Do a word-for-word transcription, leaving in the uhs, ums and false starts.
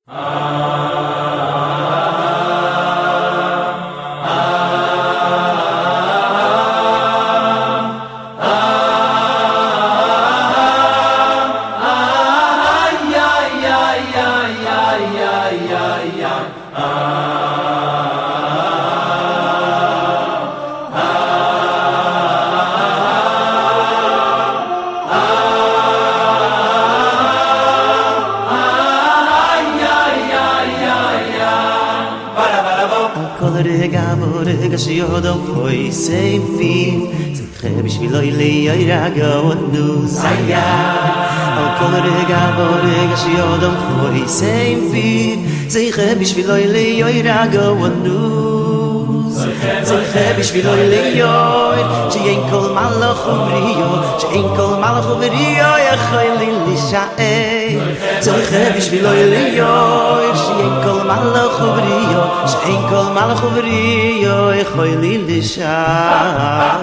שיודו חוי סייפים צריכה בשבילו לירגע ונוסיה על כל רגע ורגע שיודו חוי סייפים צריכה בשבילו לירגע ונוסיה צריכה בשבילו לירגע שאין כל מלך ובריאו שאין כל מלך ובריאו יכול לי לשער צריכה בשבילו לירגע שאין כל מלך ובריאו שאין כל מלך ובריאו יכול לי לשער